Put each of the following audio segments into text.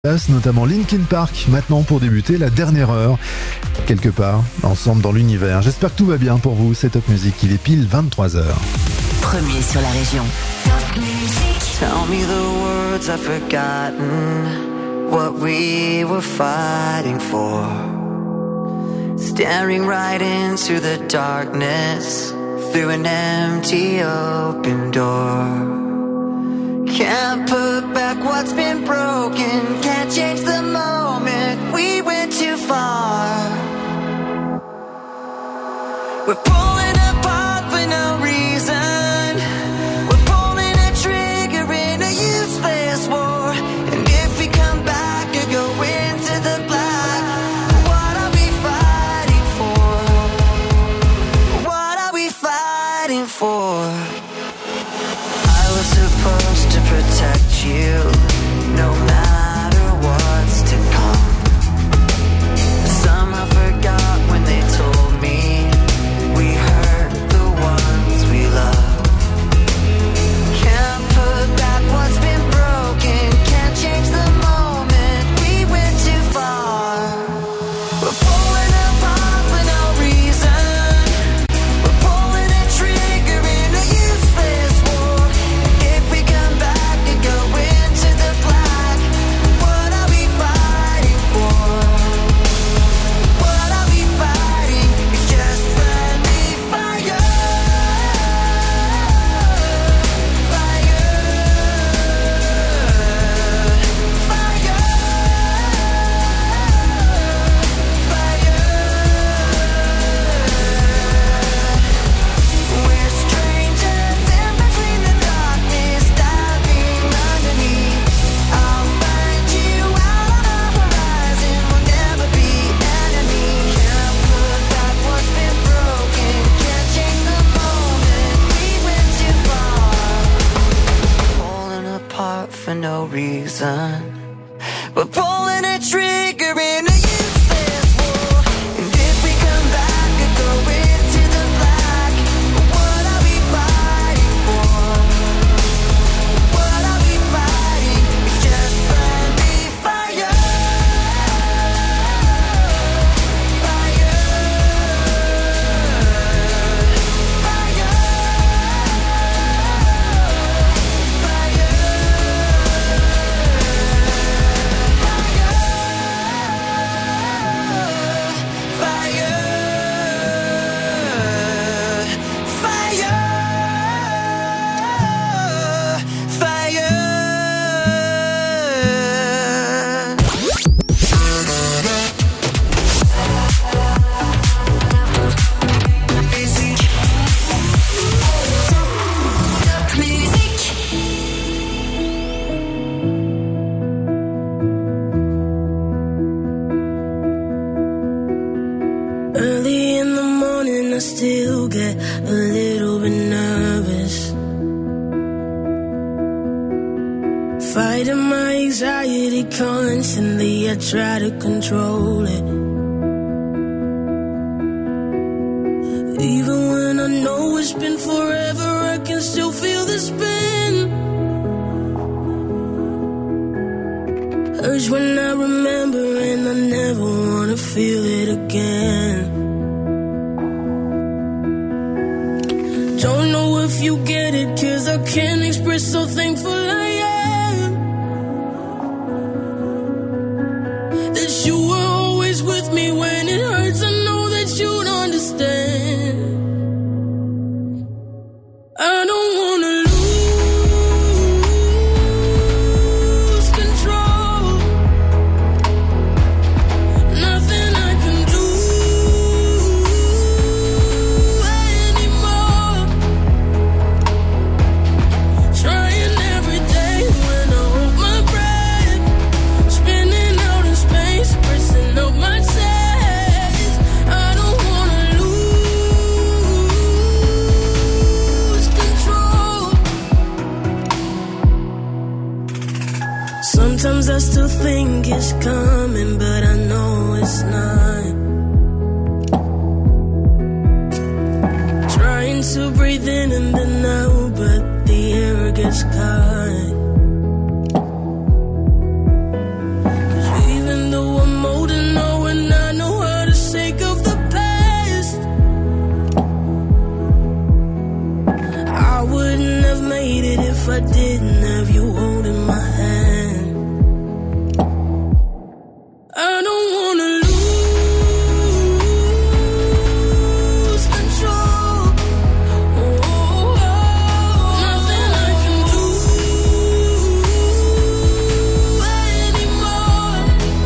Notamment Linkin Park, maintenant pour débuter la dernière heure, quelque part, ensemble dans l'univers. J'espère que tout va bien pour vous, c'est Top Music, il est pile 23h. Premier sur la région. Top Music. Tell me the words I've forgotten, what we were fighting for. Staring right into the darkness, through an empty open door. Can't put back what's been broken, can't change the moment, we went too far. We're pulling apart for no reason, we're pulling a trigger in a useless war. And if we come back or go into the black, what are we fighting for? What are we fighting for? I was supposed to protect you, no matter what's to come. Somehow forgot when they told me we hurt the ones we love. Can't put back what's been broken, can't change the moment, we went too far. We're pulling apart for no reason, we're pulling a trigger in a useless war. If we come back and go into the black, what are we fighting for? What are we fighting? It's just friendly fire. Fire. Fire. We're strangers in between the darkness, diving underneath. I'll find you out on the horizon, we'll never be enemies. Can't put back what's been broken, can't change the moment, we went too far. Falling apart for no reason, we're pulling a trigger in a useless war. And if we come back and go into the black, what are we fighting for? What are we fighting? It's just friendly fire. Fire. Fire. Top Music. Early in the morning, I still get a little bit nervous. Fighting my anxiety constantly, I try to control it. Even when I know it's been forever, I can still feel the spin. Urge when I remember, and I never wanna feel it again. Don't know if you get it, 'cause I can't express how thankful I am that you were always with me when it hurts. I know that you'd understand. I don't wanna lose control. Nothing I can do anymore. Trying every day when I hold my breath, spinning out in space, pressing up my chest. I don't wanna lose control. Sometimes I still think it's coming, but I know it's not. Trying to breathe in and then out, but the air gets caught. didn't have you holding my hand. I don't wanna lose control. Nothing I can do anymore.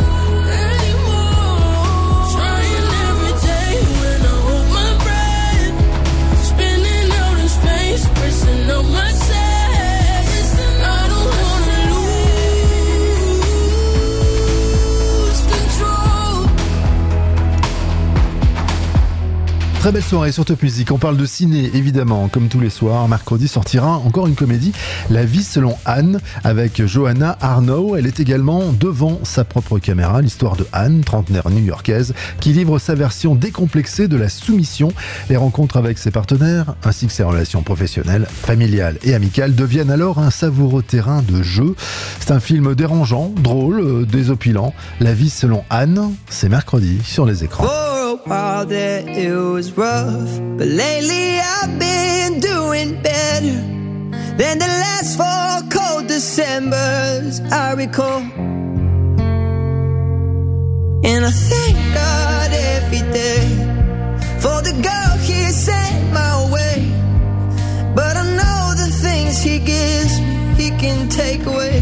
Trying every day when I hold my breath, spinning out in space, pressing up my chest. I don't wanna lose control. Très belle soirée sur Top Music. On parle de ciné, évidemment, comme tous les soirs. Mercredi sortira encore une comédie, La vie selon Anne, avec Johanna Arnaud. Elle est également devant sa propre caméra. L'histoire de Anne, trentenaire new-yorkaise, qui livre sa version décomplexée de la soumission. Les rencontres avec ses partenaires, ainsi que ses relations professionnelles, familiales et amicales, deviennent alors un savoureux terrain de jeu. C'est un film dérangeant, drôle, désopilant. La vie selon Anne, c'est mercredi sur les écrans. For a while there it was rough, but lately I've been doing better than the last 4 cold Decembers I recall. And I thank God every day for the girl He sent my way. But I know the things He gives me, He can take away.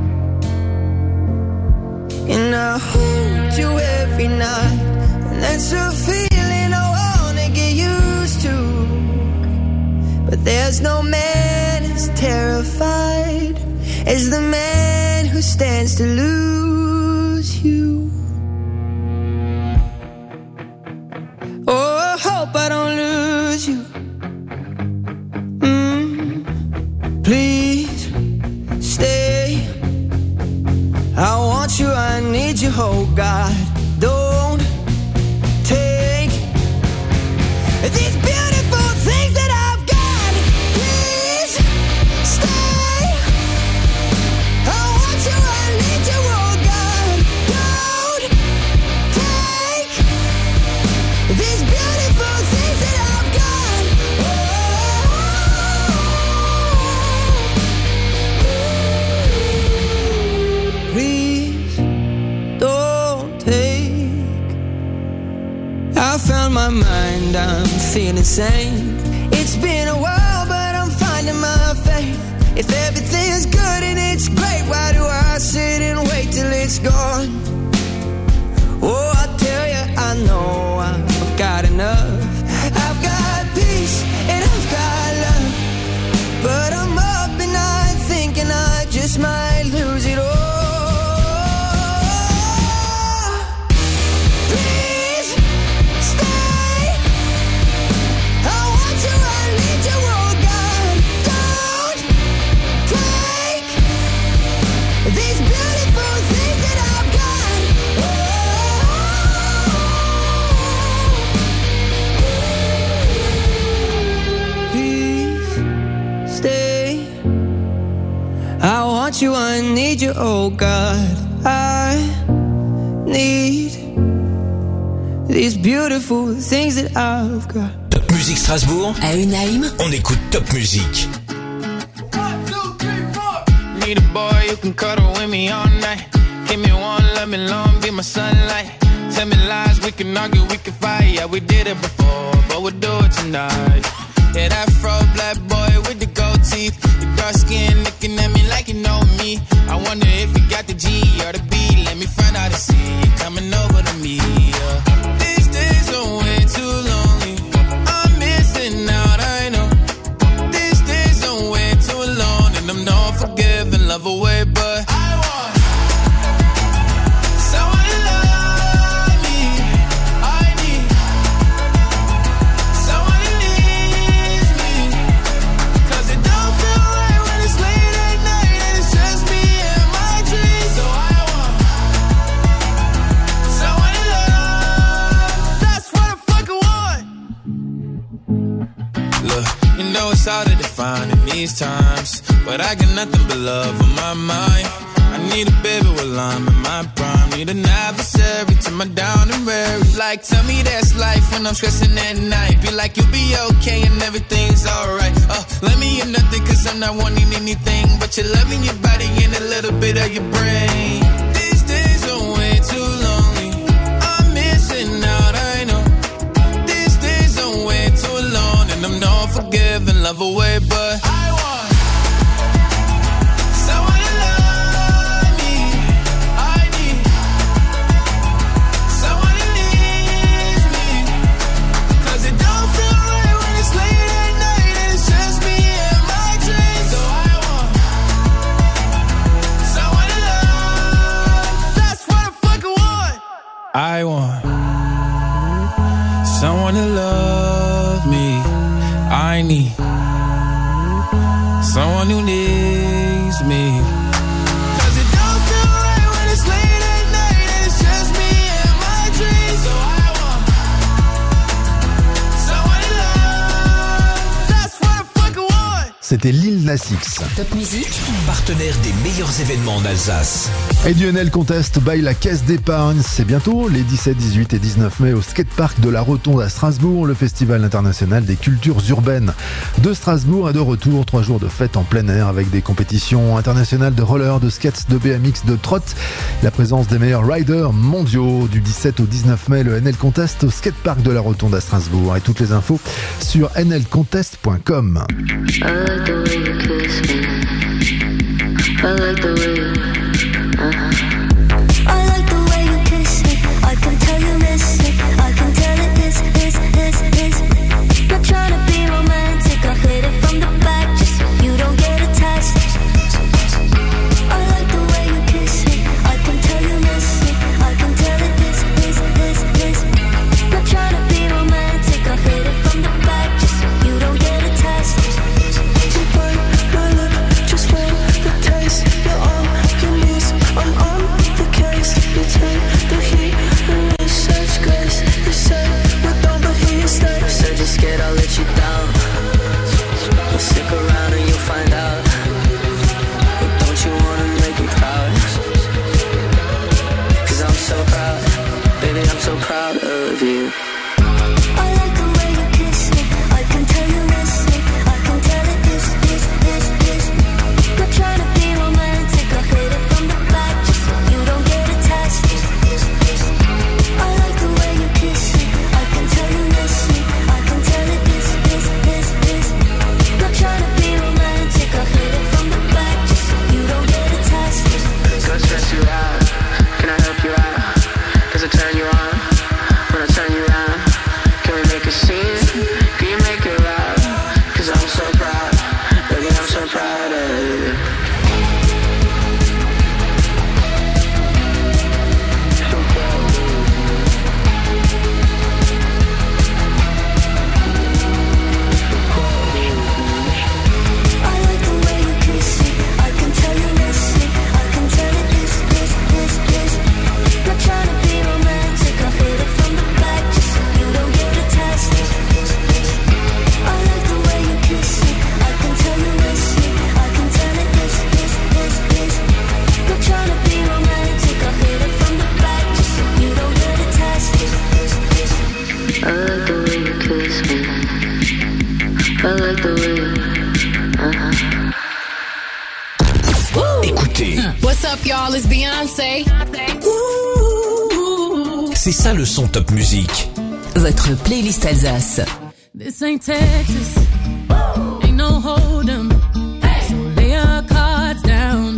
And I hold you every night, and that's a feeling I wanna get used to. But there's no man as terrified as the man who stands to lose you. Oh, I hope I don't lose you. Please stay. I want you, I need you, oh God. Don't take these beautiful things that I've got. Please stay. I want you, I need you, oh God. Don't take these beautiful things that I've got. Please don't take. I found my mind, I'm feeling sane. It's been a while, but I'm finding my faith. If everything's good and it's great, why do I sit and wait till it's gone? Oh, I tell you, I know I've got enough. I've got peace and I've got love, but I'm up and I'm thinking I just might lose it all. Please stay. I want you, I need you, oh God. Don't take these beautiful things that I've got. Please stay. I want you, I need you, oh God. I need these beautiful things that I've got. Top Music Strasbourg, À Unheim, on écoute Top Music. Need a boy who can cuddle with me all night. Give me one, let me long, be my sunlight. Tell me lies, we can argue, we can fight. Yeah, we did it before, but we'll do it tonight. Yeah, that fro black boy with the gold teeth, the dark skin looking at me like you know me. I wonder if you got the G or the B. Let me find out and see you coming over to me. Yeah. These days are way too lonely. I'm missing out, I know. These days are way too alone, and I'm not forgiving, love away, but I want someone to love me. I need someone who needs me, 'cause it don't feel right when it's late at night and it's just me and my dreams. So I want someone to love. That's what I fucking want. Look, you know it's hard to define in these times, but I got nothing but love on my mind. I need a baby while I'm in my prime. need an adversary to my down and weary. Like, tell me that's life when I'm stressing at night. Be like, you'll be okay and everything's alright. Let me in nothing cause I'm not wanting anything but you're loving your body and a little bit of your brain. These days are way too lonely. I'm missing out, I know. These days are way too alone and I'm not forgiving, love away, but I want someone to love me. I need someone who needs me. Cause it don't feel right when it's late at night and it's just me and my dreams. So I want someone to love. That's what I fucking want. I want someone to love me. I need someone who needs me. Cause it don't feel right when it's late at night and it's just me and my dreams. So I want someone to love. That's what I fucking want. C'était Lil Nas X. Top Musique, Partenaire des meilleurs événements en Alsace. Et du NL Contest by la Caisse d'épargne. C'est bientôt les 17, 18 et 19 mai au skatepark de la Rotonde à Strasbourg, le festival international des cultures urbaines de Strasbourg est de retour. 3 jours de fête en plein air avec des compétitions internationales de roller, de skates, de BMX, de trot. La présence des meilleurs riders mondiaux du 17 au 19 mai, le NL Contest au skatepark de la Rotonde à Strasbourg. Et toutes les infos sur nlcontest.com. I like the way you kiss me. I like the way you, I like the way you kiss me. I can tell you miss it. I can tell it is. Not trying to be romantic. I hit it from the back just so you don't get attached. I like the way you kiss me. I can tell you miss it. I can tell it is. Not trying to be romantic. I hit it from the back just so you don't get attached. You bite my lip just for the taste. You're on your knees, I'm on the case. You take the heat and with such grace. You say with all the heat stay. Said you're scared I'll let you down. Well, stick around and you'll find out. But don't you wanna make me proud? Cause I'm so proud, baby, I'm so proud of you. I like the way you kiss me. I can tell you miss it. I can tell it is. Not trying to be romantic. I hit it from the back just so you don't get attached. I like the way you kiss me. I can tell you miss me. I can tell it is. Not trying to be romantic. I hit it from the back just so you don't get attached. Go stress you out, can I help you out? Does it turn you on when I turn you around? Can we make a scene? Can you make it loud? Cause I'm so proud, baby, I'm so proud of you. I like the way you kiss me. I can tell you miss me. I can tell it is. Not trying to be romantic. I hit it from the back just so you don't get attached. I like the way you kiss me. I can tell you miss me. I can tell it is. Not trying to be romantic. I hit it from the back just so you don't get attached. I like the way you kiss me. I like the way you, Écoutez, What's up, y'all? It's Beyoncé. c'est ça le son Top Musique. votre playlist Alsace. This ain't Texas, ain't no hold'em. So lay your cards down.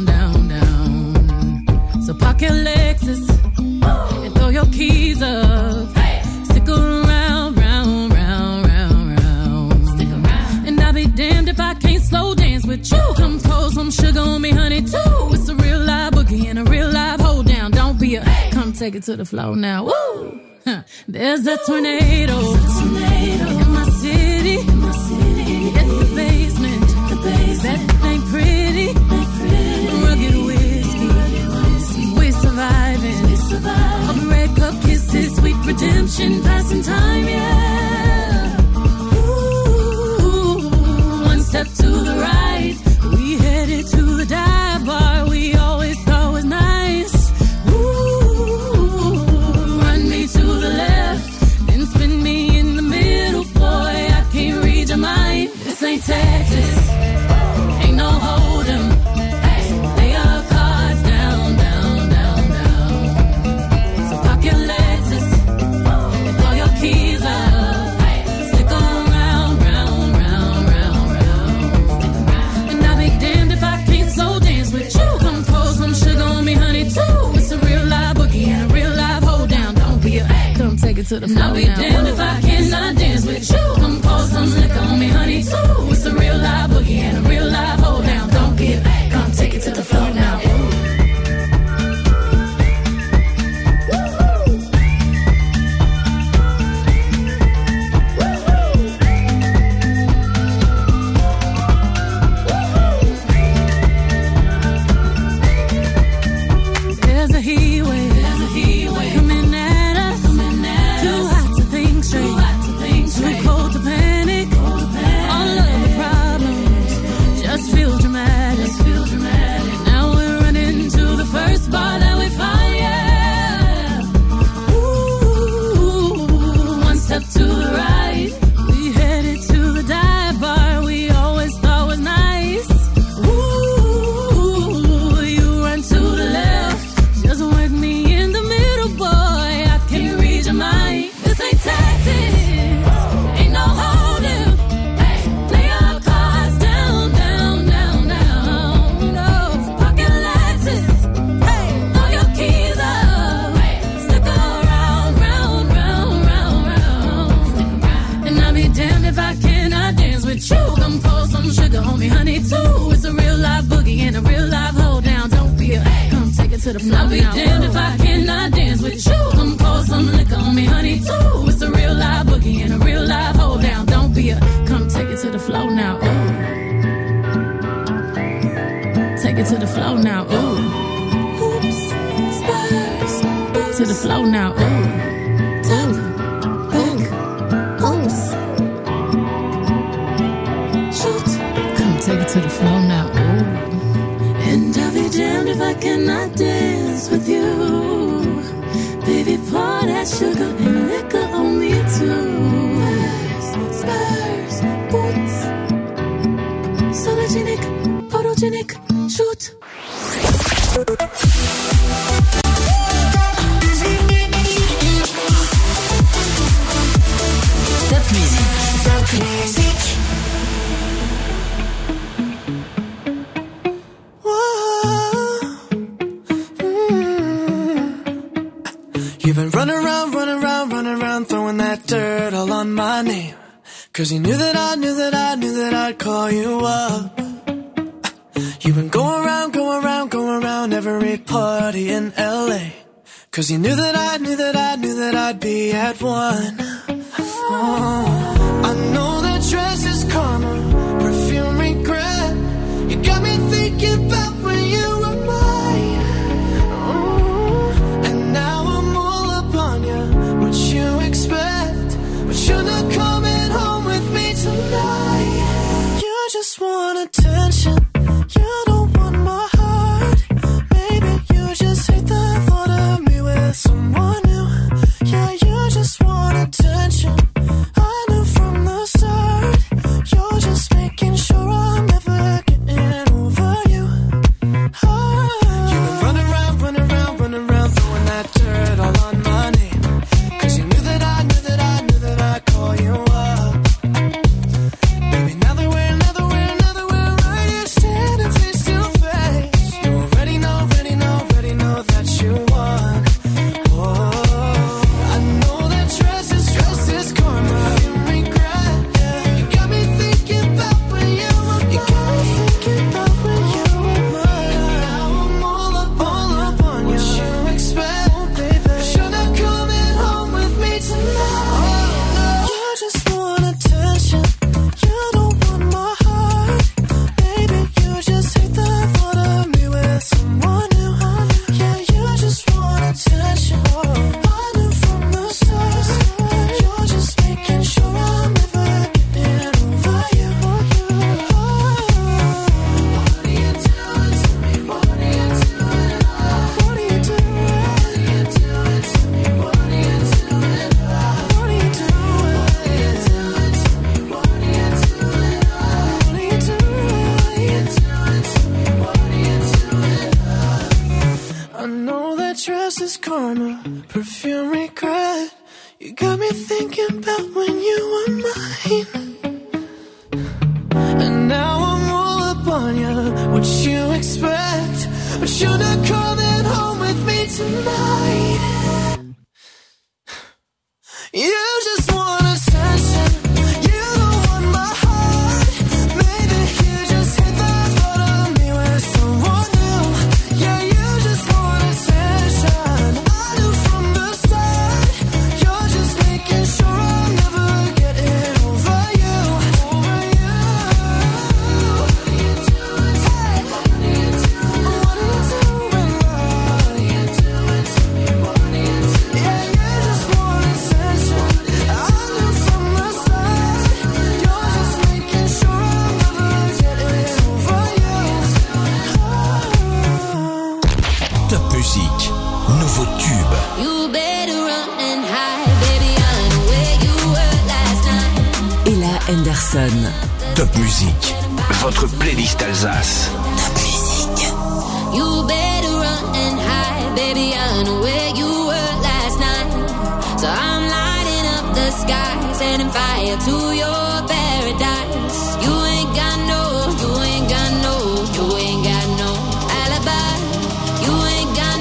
So park your Lexus and throw your keys up. Stick around, round. Stick around. And I'll be damned if I can't slow dance with you. Come pour some sugar on me, honey, too. It's a real live boogie and a real live hold down. Don't be a come take it to the floor now. Woo! There's a tornado in my city. At the basement. That ain't pretty. Rugged whiskey. We're surviving. All the red cup kisses, sweet redemption, passing time, yeah. Ooh, one step to the right. We headed to the dive bar we always thought was nice. Ooh. it to the floor. I'll be damned if I cannot dance with you. Come pour some liquor on me, honey, too. It's a real live boogie and a real live hold down. Don't give, come take it to the floor now. I'll be damned if I cannot dance with you. Come pour some liquor on me, honey, too. It's a real live boogie and a real live hold down. Don't be a, come take it to the floor now. Ooh. Take it to the floor now. Ooh. Oops, spurs. To the floor now. Ooh. Tap, back, oops. Shoot. Come take it to the floor now. Ooh. And I'll be damned if I cannot dance with you. Baby, pour that sugar and liquor on me too. Spurs, boots. Sologenic, photogenic, shoot. Top musique. Top musique. You've been running around, throwing that dirt all on my name. 'Cause you knew that I'd call you up. You've been going around every party in LA. 'Cause you knew that I'd be at one. Oh, I know that dress is karma, perfume regret. You got me thinking about when you were mine. Oh, and now I'm all up on you. What you expect? But you're not coming home with me tonight. You just want attention. You don't want my heart. Maybe you just hate the thought of me with someone new. Yeah, you just want attention. I knew from the start. You're just making sure I'm never getting over you. Oh. You've been running around, throwing that dirt all on my name. 'Cause you knew that I'd call you up. Baby, now that we're right here standing face to face. You already know that you won. Oh, I know that dress is karma, you regret. You got me thinking about when you were mine. Now I'm all up on you. What you expect, baby? But you're not coming home with me tonight. You just want attention. You don't want my heart. Baby, you just hate the thought of me with someone new. Yeah, you just want attention. I knew from the start. You're just making sure I'm never getting over you. What are you doing to me? What are you doing? What are you doing to me? What are you doing? What are you doing? What are you doing to me? What are you doing? I know that dress is karma, perfume regret. You got me thinking about when you were mine. And now I'm all up on you. What you expect? But you're not coming home with me tonight. You just want attention. You don't want my heart. Maybe you just hit the thought of me with someone new. Yeah, you just want attention. I knew from the start. You're just making sure I'll never get it over you. Over you. What are you doing to me? What are you doing? What are you doing? What are you doing to me? What are you doing? Yeah, you just want attention. I knew from the start. You're just making sure I'll never get it over you. Top Musique, nouveau tube. You better run and hide, baby. I know where you were last night. Ella Henderson. Top Musique, votre playlist Alsace. You better run and hide, baby. I know where you were last night. So I'm lighting up the sky, setting fire to your paradise. You ain't got no alibi. You ain't got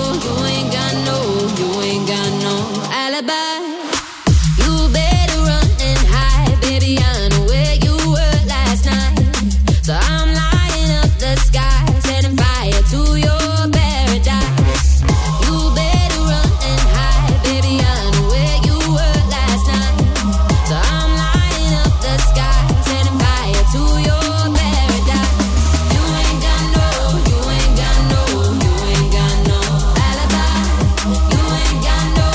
no alibi. You better run and hide, baby. I know where you were last night. So I'm lighting up the sky, setting fire to your paradise. You better run and hide, baby. I know where you were last night. So I'm lighting up the sky, setting fire to your paradise. You ain't got no alibi. You ain't got no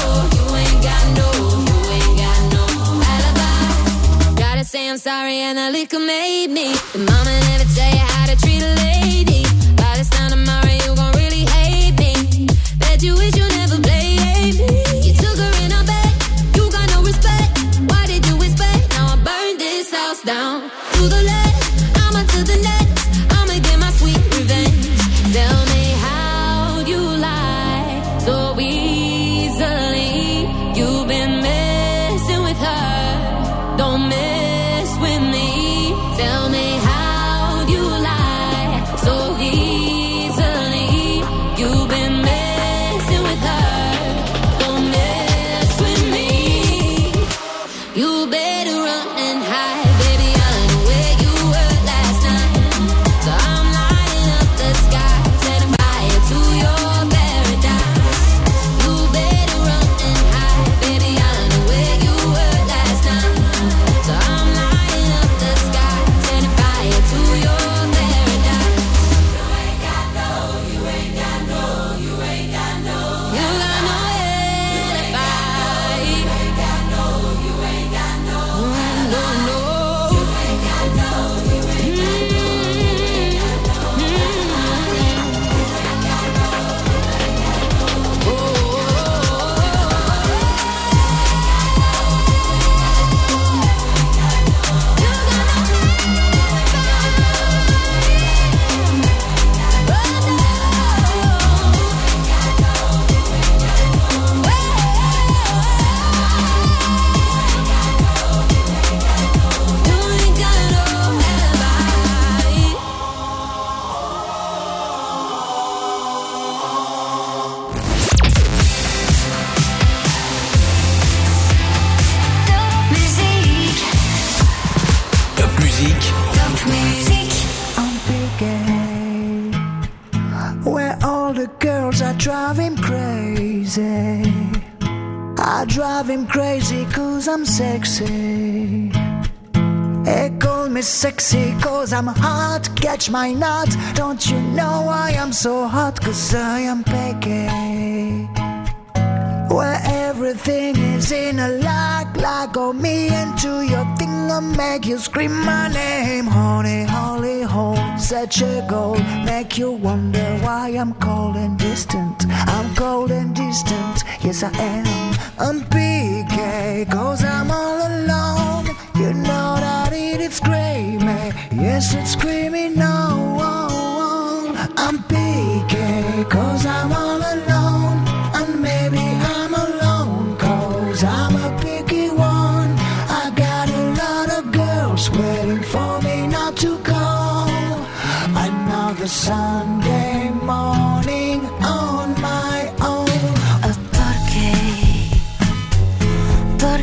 alibi. Gotta say I'm sorry and the liquor made me. The mama never tell you how to treat a lady. By this time tomorrow you gon' really hate me. Bet you wish you never played me. You took her in her bed, you got no respect. Why did you expect? Now I burned this house down to the left. I'ma to the next. I'ma get my sweet revenge. Tell me how you lie so easily. You've been messing with her. Don't mess with me. Tell me how you lie so easily. You've been messing with her. Don't mess with me. You better run and hide, baby. I know where you were last night. So I'm lighting up the sky, setting fire to your paradise. You better run and hide, baby. I know where you were last night. So I'm lighting up the sky, setting fire to your paradise. You ain't got no alibi. You ain't got no drive him crazy. I drive him crazy 'cause I'm sexy. They call me sexy 'cause I'm hot. Catch my nut. Don't you know why I'm so hot? 'Cause I am picky. Where everything is in a like oh me into your thing, I'll make you scream my name. Honey, holy hole, such a goal. Make you wonder why I'm cold and distant. I'm cold and distant, yes I am. I'm PK, 'cause I'm all alone. You know that it's screaming, yes it's screaming no. I'm PK, 'cause I'm all alone. And maybe I'm alone 'cause I'm a picky one. I got a lot of girls waiting for me not to go. Another Sunday morning on my own. ¿Por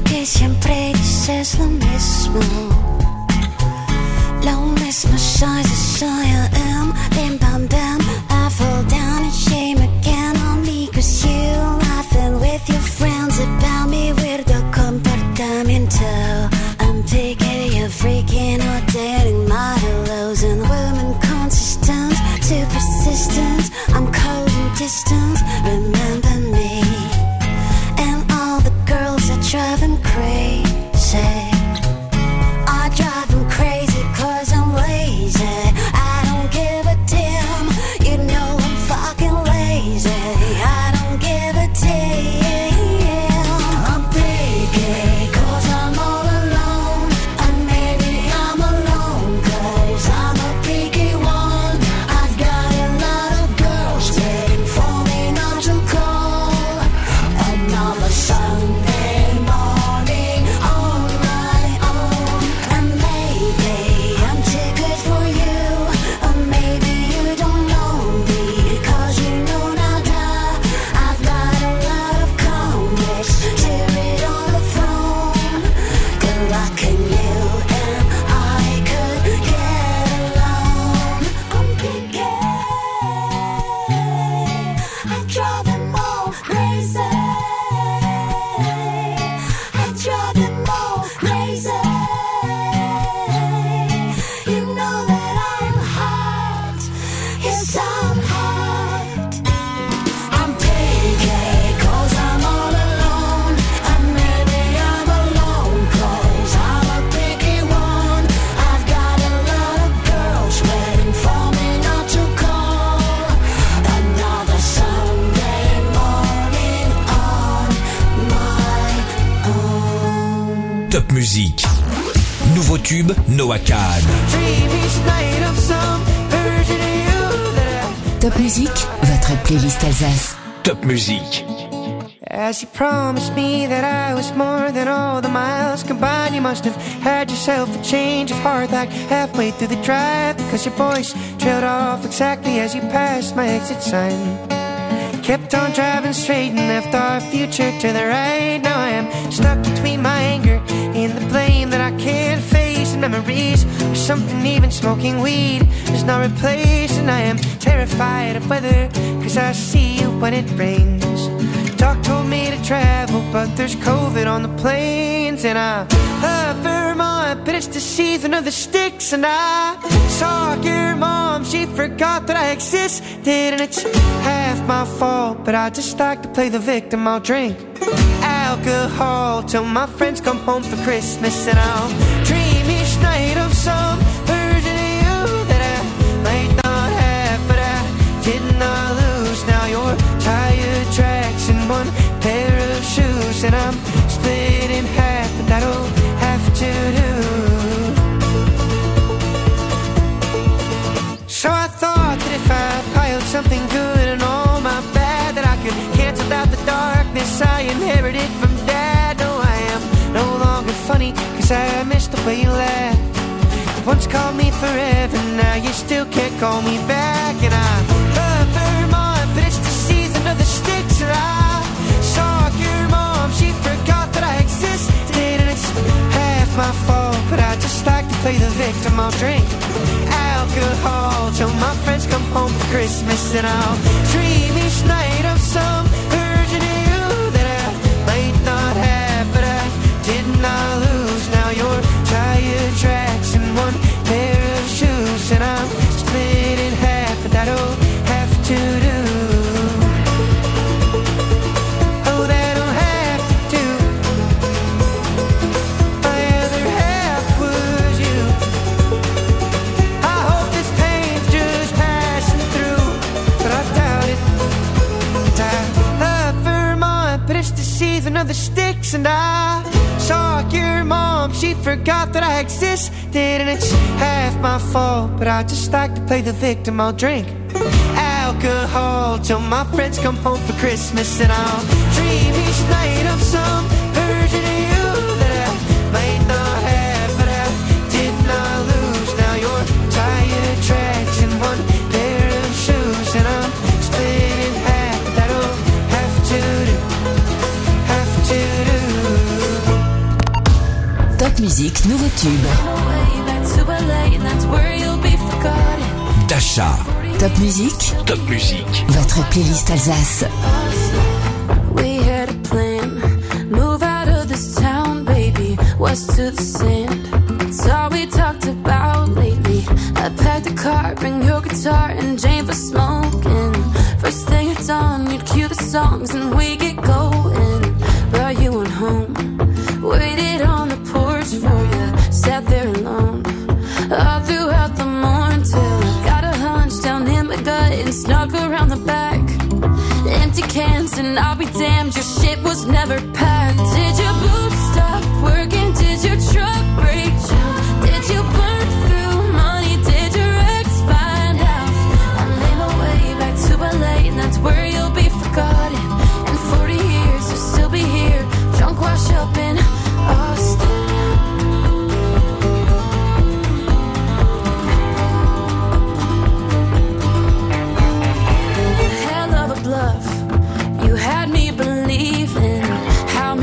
Music. Nouveau tube, Noah Kahan. Top Music, votre playlist Alsace. Top Music. As you promised me that I was more than all the miles combined, you must have had yourself a change of heart like halfway through the drive, because your voice trailed off exactly as you passed my exit sign. Kept on driving straight and left our future to the right. Now I am stuck between my anger and the blame that I can't face, and memories of something even smoking weed is not replaced. And I am terrified of weather, cause I see you when it rains. Doc told me to travel, but there's COVID on the planes. And I love Vermont, but it's the season of the sticks. And I saw your mom, she forgot that I existed. And it's half my fault, but I just like to play the victim. I'll drink alcohol till my friends come home for Christmas. And I'll dream each night of some version of you that I might not have, but I did not lose. Now you're tired tracks and one pair of shoes, and I'm split in half, but that'll have to do. So I thought that if I piled something good and all my bad, that I could cancel out the darkness I inherited from Dad. No, I am no longer funny, cause I miss the way you laugh. You once called me forever, now you still can't call me back. And I love Vermont, but it's the season of the sticks. And I saw your mom, she forgot that I existed. And it's half my fault, but I just like to play the victim. I'll drink alcohol till my friends come home for Christmas. And I'll dream each night of some version of you that I might not have, but I did not lose. Now you're tired tracks and one pair of shoes, and I'm split in half, but that'll have to do. Oh, that'll have to do. My other half was you. I hope this pain's just passing through, but I doubt it. And I love Vermont, but it's the season of the sticks. And I saw your mom, she forgot that I existed. And it's half my fault, but I just like to play the victim. I'll drink alcohol till my friends come home for Christmas. And I'll dream each night of some version of you that I might not have, but I did not lose. Now you're tired tracks and one pair of shoes, and I'm split in half. That'll have to do, have to do. Top Music, nouveau tube. Dasha. Top Music, Top Music. votre playlist Alsace. We had a plan, move out of this town, baby, west to the sand. It's all we talked about lately. I packed the car, bring your guitar and Jane for smoking. First thing at dawn, you'd cue the songs and we get going. Brought you on home, waited on the porch for you, sat there alone all throughout the morning till I got a hunch down in my gut and snuck around the back. Empty cans and I'll be damned, your shit was never packed. Did your boobs stop working? Did your truck break down? Did you burn through money? Did your ex find out? I made my way back to LA and that's where you'll be forgotten. In 40 years you'll still be here, drunk wash up in Austin. Hell of a bluff, you had me believing how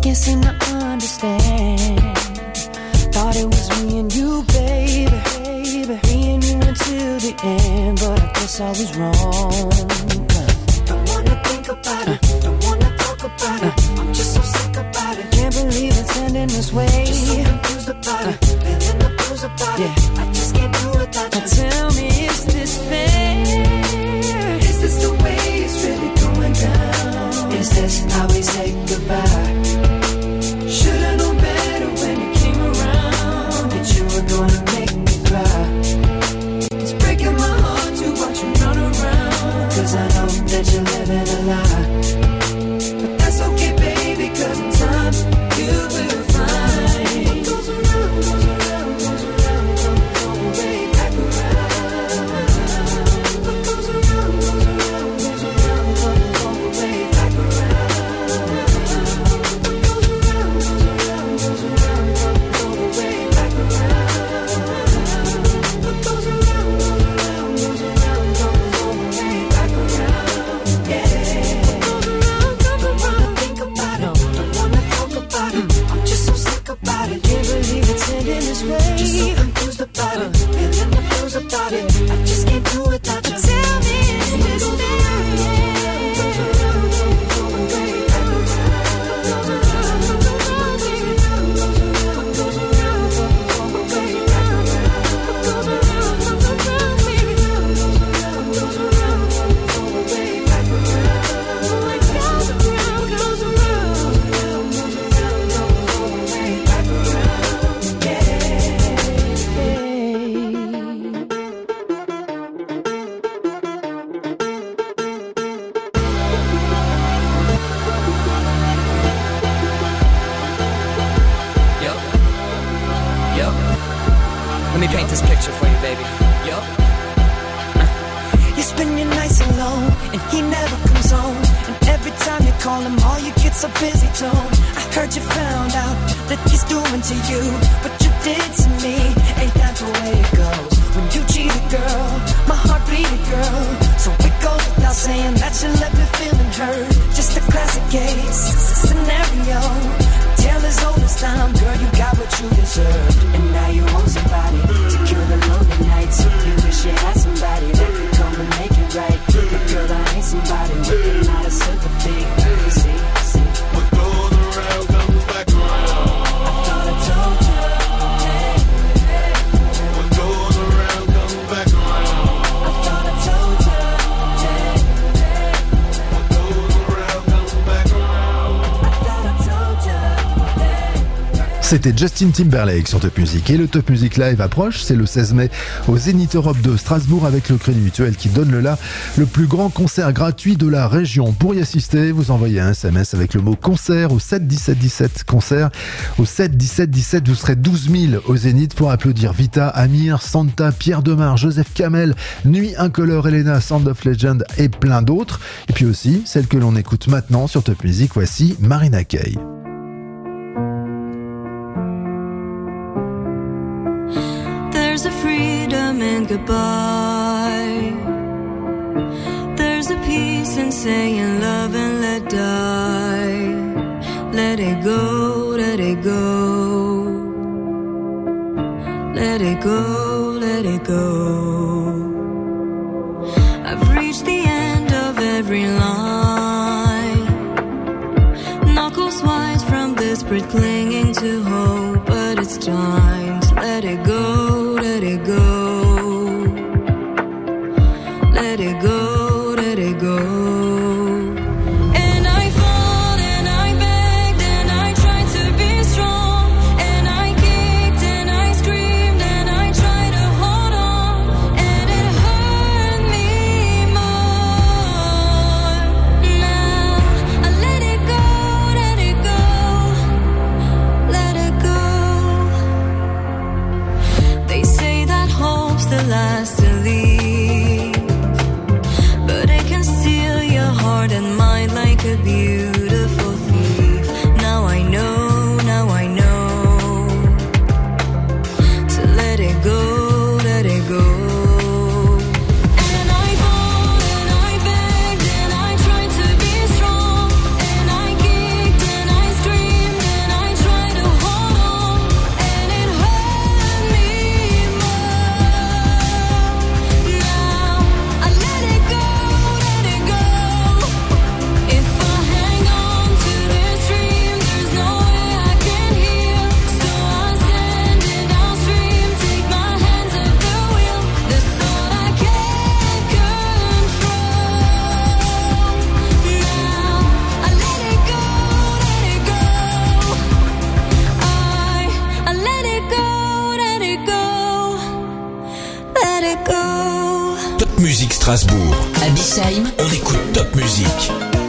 can't seem to understand. Thought it was me and you, baby. Me and you until the end, but I guess I was wrong. Don't wanna think about it, don't wanna talk about it. I'm just so sick about it. Can't believe it's ending this way. Just so confused about it, feeling the blues about it. I just can't do without you. Tell me, is this fair? Is this the way it's really going down? Is this how we say goodbye? Should've known better when you came around, that you were gonna make me cry. It's breaking my heart to watch you run around, 'cause I know that you're living a lie. But that's okay, baby, 'cause in time you will find what goes around, goes around, goes around, comes way back around. What goes around, goes around, goes around, comes way back around. What goes around, goes around, goes around, comes way back around. What goes around, goes around, goes around, comes way back around. Yeah. Don't wanna think about it, don't wanna talk about it. I'm just so sick about it, can't believe it's ending this way. Just so confused about it, feeling the blues about it. I just can't do without you. Tell me, is this fair? Goes around, goes way back around. Goes around, goes around, goes around, goes around, way back around. Goes around, goes around, baby. Goes around, goes around, way back around. Like goes around, goes around, goes around, way back around. Yeah. Yup. Yup. Let me paint this picture for you, baby. Yup. You spend your nights alone, and he never comes home. And every time you call him, all you get's a busy tone. I heard you found out that he's doing to you what you did to me. Ain't that the way it goes? When you cheat a girl, my heart beat a girl. So it goes without saying that you left me feeling hurt. Just a classic case scenario. Tale as old as time, girl, you got what you deserved. And now you want somebody to cure the lonely nights. You wish you had somebody that could come and make it right. But girl, I ain't somebody with a lot of sympathy. See, see. What goes around comes back around. I thought I told you. What goes around comes back around. I thought I told you. What goes around comes back around. I thought I told you. C'était Justin Timberlake sur Top Music. Et le Top Music Live approche, c'est le 16 mai au Zénith Europe de Strasbourg avec le Crédit Mutuel qui donne le plus grand concert gratuit de la région. Pour y assister, vous envoyez un SMS avec le mot concert au 7 17 17. Concert au 7 17 17. Vous serez 12 000 au Zénith pour applaudir Vita, Amir, Santa, Pierre Demar, Joseph Kamel, Nuit Incolore, Elena, Sound of Legend et plein d'autres. Et puis aussi, celle que l'on écoute maintenant sur Top Music, voici Marina Kaye. There's a freedom in goodbye. There's a peace in saying love and let die. Let it go, let it go. Let it go, let it go. I've reached the end of every line. Knuckles white from desperate clinging to hope. But it's time to let it go, let it go. Let it go, let it go. And I fought and I begged and I tried to be strong. And I kicked and I screamed and I tried to hold on. And it hurt me more. Now I let it go, let it go. Let it go. Musique Strasbourg. À Bischheim, On écoute Top Musique.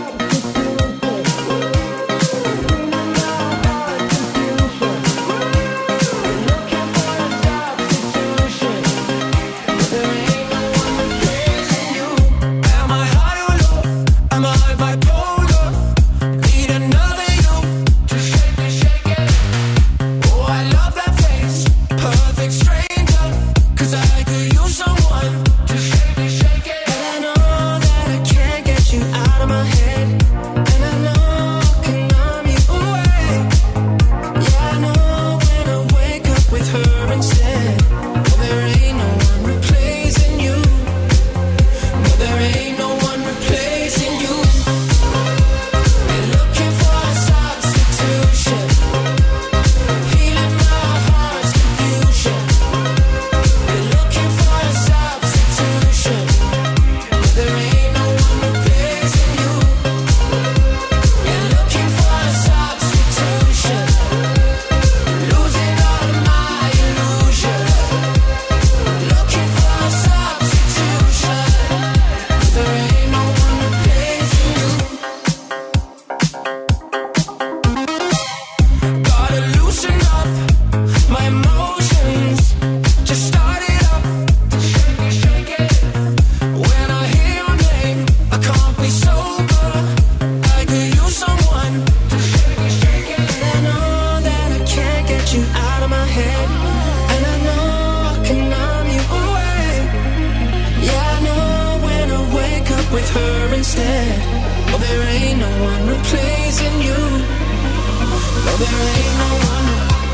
Am I high or low? Am I bipolar? Need another you to shake it. Oh, I love that face, perfect stranger. 'Cause I could use someone to shake it. And I know that I can't get you out of my head. And I know I can numb you away. Yeah, I know when I wake up with her instead. Well, there ain't no one replacing you. No, there ain't no one replacing you. We're looking for a substitution, healing my heart's confusion. We're looking for a substitution. No, there ain't no one replacing you. We're looking for a substitution, losing all of my illusion. Looking for a substitution. There ain't no one replacing you. Gotta loosen up my emotions. Just start it up, shake it. When I hear your name, I can't be sober. I could use someone to shake it. And I know that I can't get you out of my head. And I know I can numb you away. Yeah, I know when I wake up with her instead. Oh, there ain't no one replacing you. No, there ain't no one.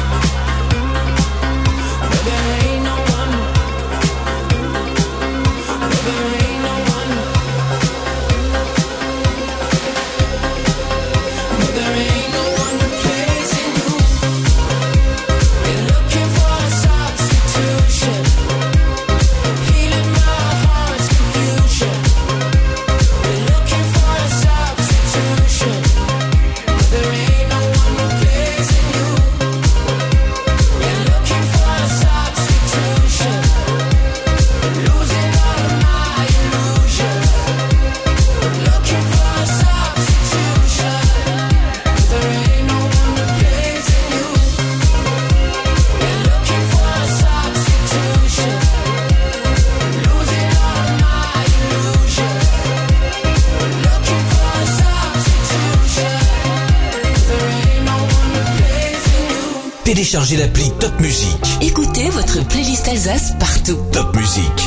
No, there ain't no one. No, there ain't no one. No, there ain't no one replacing you. We're looking for a substitution, healing my heart's confusion. We're looking for a substitution. There ain't no one replacing you. We're looking for a substitution, losing all of my illusion. Looking for a substitution. There ain't no one replacing you. We're looking for a substitution, losing all of my illusion. Looking for a substitution. There ain't no one replacing you. Téléchargez l'appli Top Musique. écoutez votre playlist Alsace partout. Top Musique.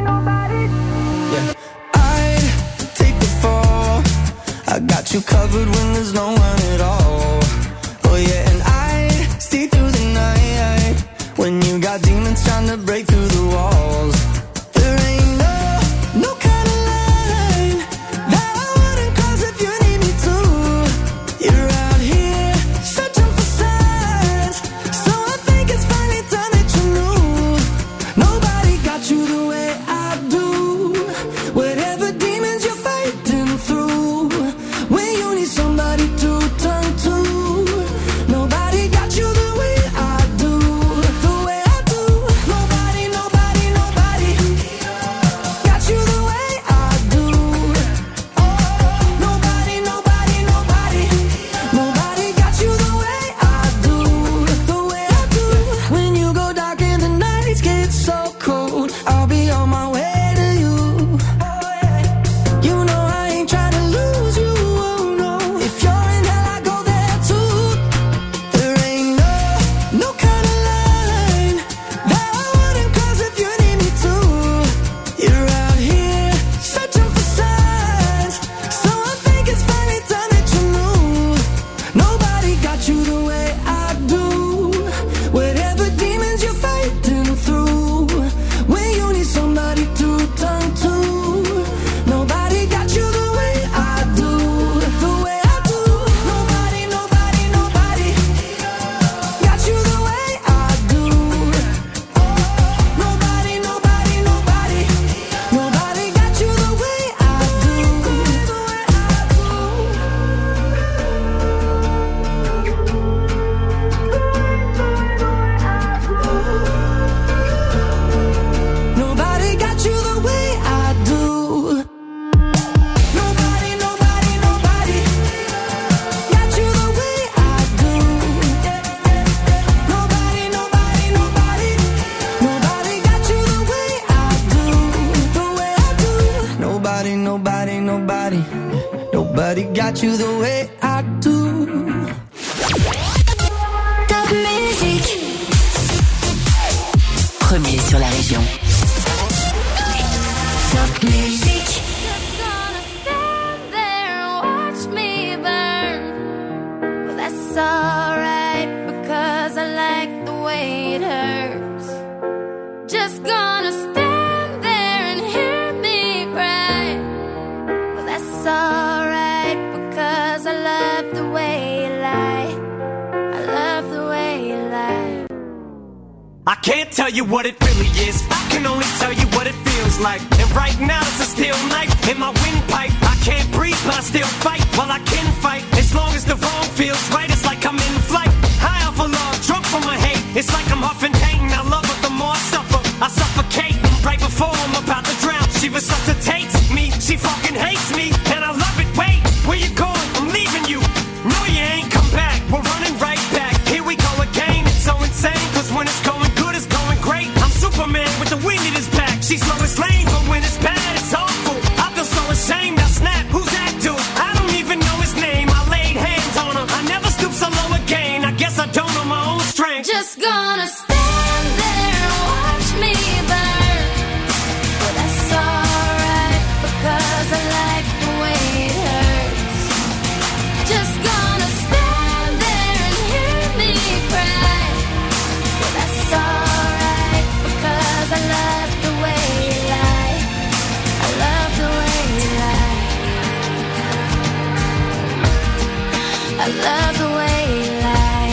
I'd take the fall. I got you covered when there's no one at all. Oh yeah, and I'd stay through the night when you got demons trying to break through the walls. There ain't no kind of line that I wouldn't cross if you need me to. You're out here searching for signs, so I think it's finally time that you knew. Nobody got you the way I do. Whatever demons you're fighting through, when you need somebody to got you the way I do. Top musique. Premier sur la région. Top musique. Just gonna stand there and watch me burn. Well, that's alright because I like the way it hurts. Just gonna stand there and hear me cry. Well, that's alright because I love the way you lie. I love the way you lie. I can't tell you what it really is. I can only tell you what it feels like. And right now it's a steel knife in my windpipe. I can't breathe, but I still fight. Well, I can fight as long as the wrong feels right. It's like I'm in flight, high off of love, drunk from my hate. It's like I'm huffing pain. I love her the more I suffer. I suffocate right before I'm about to drown. She resuscitates me. She fucking hates me, and I love it. Wait, where you going? I'm leaving you. No, you ain't come back. We're running right back. Here we go again. It's so insane, cause when it's going good, it's going great. I'm Superman with the wind in his back. She's Lois Lane, but when it's bad, it's awful. I feel so ashamed. I snap. Who's that dude? I don't even know his name. I laid hands on him. I never stoop so low again. I guess I don't know my own strength. Just gonna stand there and watch me burn. Well, that's alright because I like the way it hurts. Just gonna stand there and hear me cry. Well, that's alright because I love the way you lie. I love the way you lie. I love the way you lie.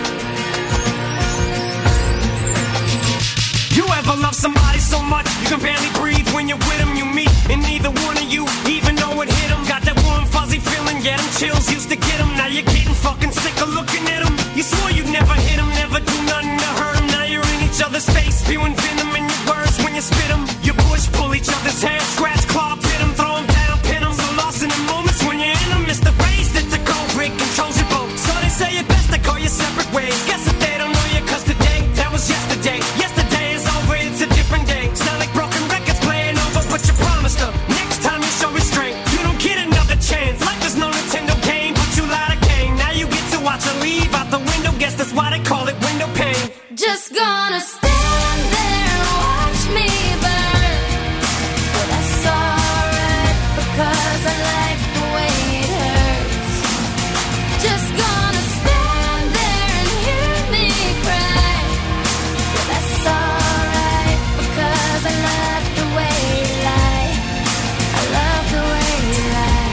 You ever love somebody so much you can barely breathe when you're with them? You meet, and neither one of you even know it hit them. Got that warm fuzzy feeling, yeah, them chills used to get them. Now you're getting fucking sick of looking at them. You swore you'd never hit them, never do nothing to hurt them. Now you're in each other's face, spewing venom in your words when you spit them. You push, pull each other's hair, scratch, claw, pit them, throw them down, pin them. So lost in the moments when you're in them, it's the race that the cold break controls your boat. So they say it best to go your separate ways. Guess that they don't know you, cause today, that was yesterday. Yesterday is over, it's a different day. Sound like broken records playing over, but you promised her next time you show restraint, you don't get another chance. Like there's no Nintendo game, but you lied again. Now you get to watch her leave out the window. Guess that's why they call it window pane. Just gonna stand there and watch me burn. Well, that's alright because I like the way it hurts. Just gonna stand there and hear me cry. Well, that's alright because I love the way you lie. I love the way you lie.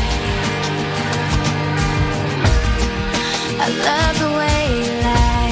I love the way you lie.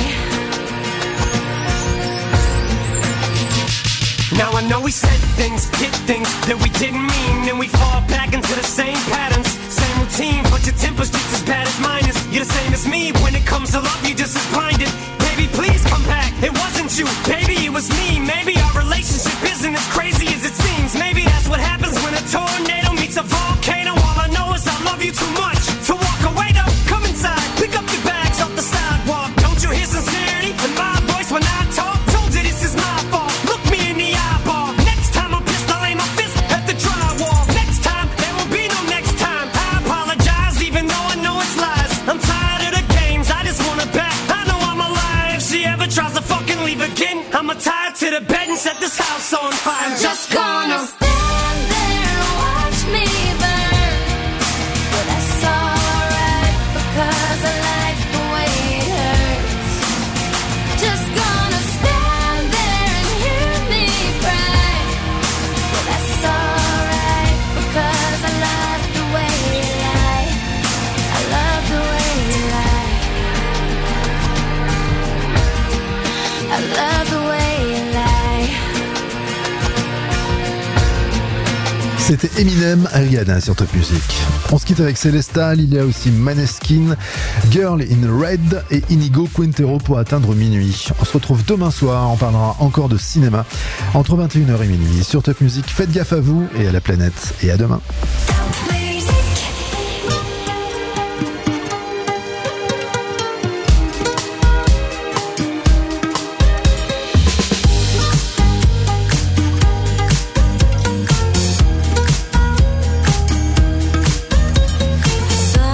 Now I know we said things, did things that we didn't mean, and we fall back into the same patterns, same routine, but your temper's just as bad as mine is. You're the same as me, when it comes to love, you're just as blinded. Baby, please come back, it wasn't you, baby, it was me. Maybe our relationship isn't as crazy as it seems. Maybe that's what happens when a tornado meets a volcano. All I know is I love you too much to walk away though. Come inside, pick up your bags off the sidewalk. Don't you hear sincerity in my voice when I talk? Told you this is my fault, look me in the eyeball. Next time I'm pissed, I'll aim my fist at the drywall. Next time, there will be no next time. I apologize even though I know it's lies. I'm tired of the games, I just want her back. I know I'm alive, if she ever tries to fucking leave again, I'ma tie her to the bed and set this house on fire. I'm just gonna stand there and watch me burn. Well, that's alright because I like the way it hurts. Just gonna stand there and hear me cry. Well, that's alright because I love the way you lie. I love the way you lie. I love the way you lie. C'était Eminem, Rihanna sur Top Music. On se quitte avec Célestal, il y a aussi Maneskin, Girl in Red et Inigo Quintero pour atteindre minuit. On se retrouve demain soir, on parlera encore de cinéma entre 21h et minuit sur Top Music. Faites gaffe à vous et à la planète et à demain. Sun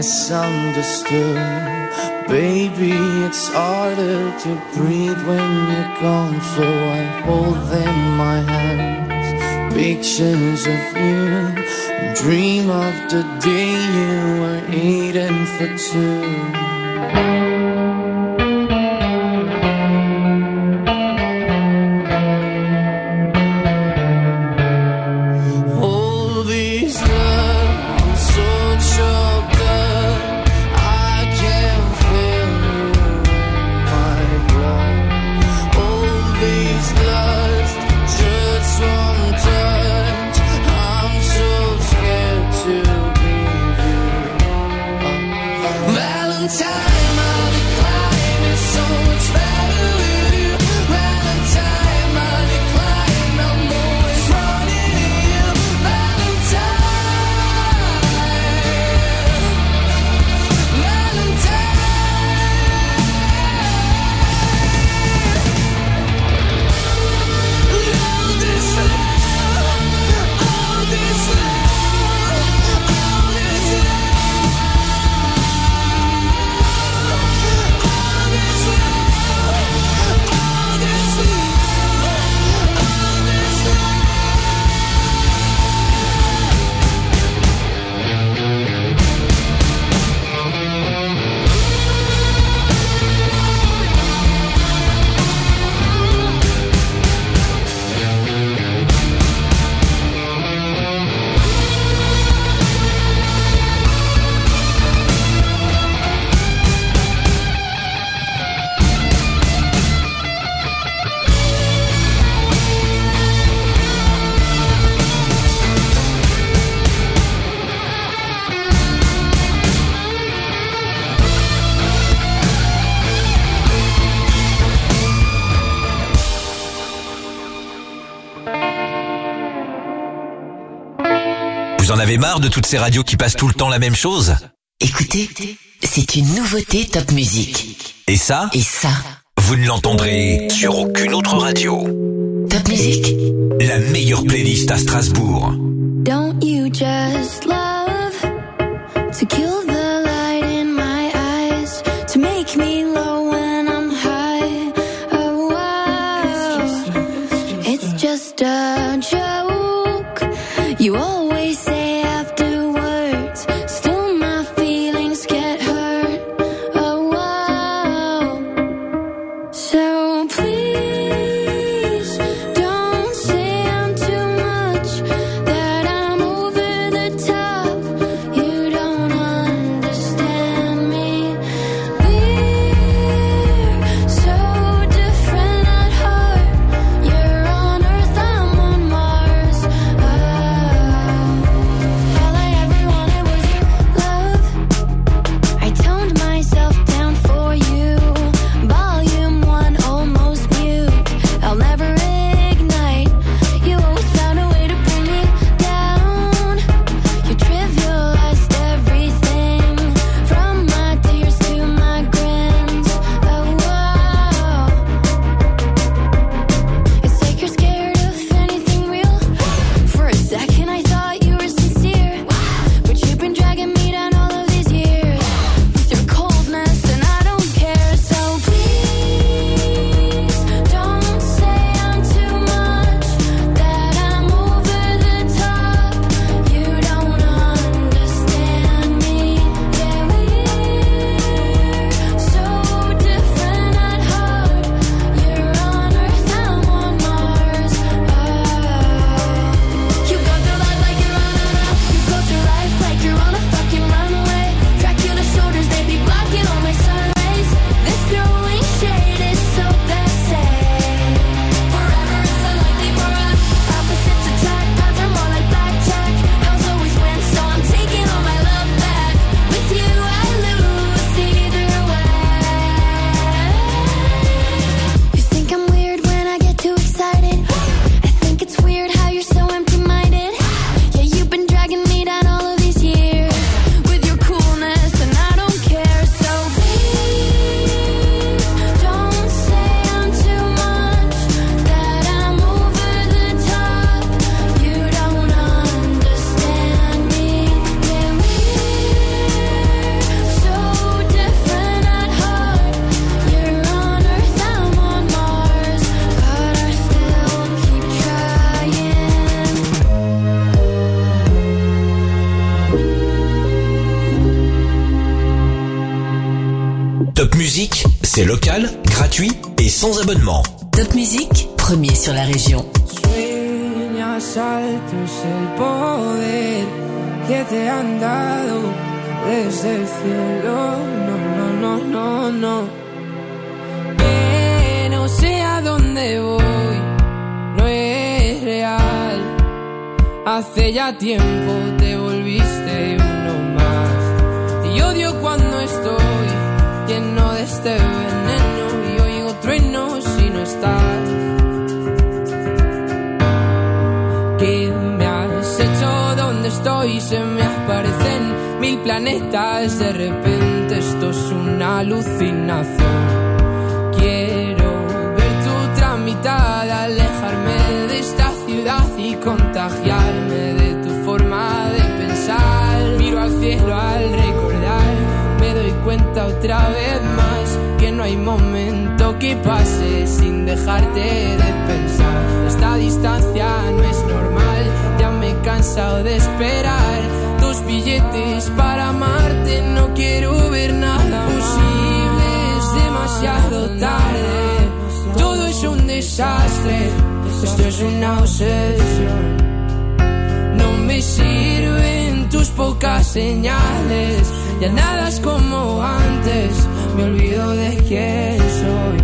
misunderstood. Baby, it's harder to breathe when you're gone, so I hold in my hands pictures of you and dream of the day you were eating for two. Vous en avez marre de toutes ces radios qui passent tout le temps la même chose? Écoutez, c'est une nouveauté Top Music. Et ça? Et ça, vous ne l'entendrez sur aucune autre radio. Top Music, la meilleure playlist à Strasbourg. Don't you just love to kill the light in my eyes, to make me low when I'm high? Oh, wow. It's just a joke. You always say afterwards, still my feelings get hurt. Oh, wow. So please don't say I'm too much, that I'm over the top. You don't C'est local, gratuit et sans abonnement. Top Music, premier sur la région. Sueñas alto es el poder que te han dado desde el cielo. No. Que no sé a dónde voy, no es real. Hace ya tiempo te volviste uno más. Y odio cuando estoy lleno de este veneno y oigo truenos si no estás. ¿Qué me has hecho? ¿Dónde estoy? Se me aparecen 1000 planetas. De repente esto es una alucinación. Quiero ver tu tramitada, alejarme de esta ciudad y contagiarme de tu forma de pensar. Miro al cielo al recordar, me doy cuenta otra vez más que no hay momento que pase sin dejarte de pensar. Esta distancia no es normal, ya me he cansado de esperar. 2 billetes para amarte, no quiero ver nada posible, es demasiado tarde. Todo es un desastre, esto es una obsesión. No me sirven tus pocas señales, ya nada es como antes, me olvido de quién soy.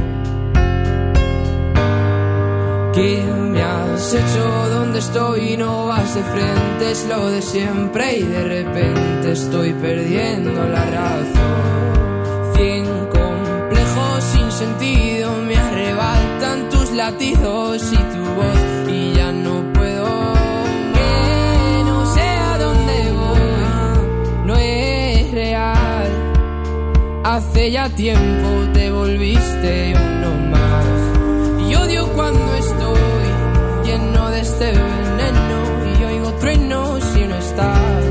¿Qué me has hecho? ¿Dónde estoy? No vas de frente, es lo de siempre y de repente estoy perdiendo la razón. 100 complejos sin sentido me arrebatan tus latidos y tu voz y ya no puedo. Que no sé a dónde voy, no es real. Hace ya tiempo te volviste uno más. Y odio cuando estoy lleno de este veneno y oigo truenos si no estás.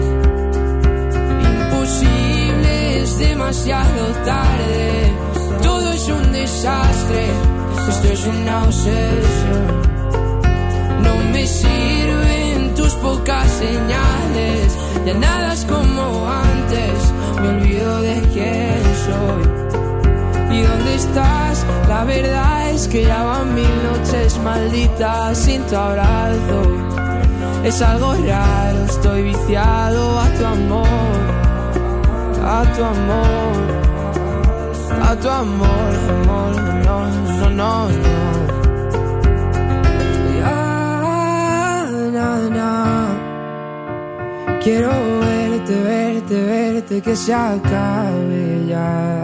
Imposible, es demasiado tarde. Todo es un desastre, esto es una obsesión. No me sirven tus pocas señales, ya nada es como antes, me olvido de quién soy. ¿Y dónde estás? La verdad es que ya van 1000 noches malditas sin tu abrazo. Es algo raro, estoy viciado a tu amor, a tu amor, a tu amor, amor, no. Ya, quiero verte, que se acabe ya.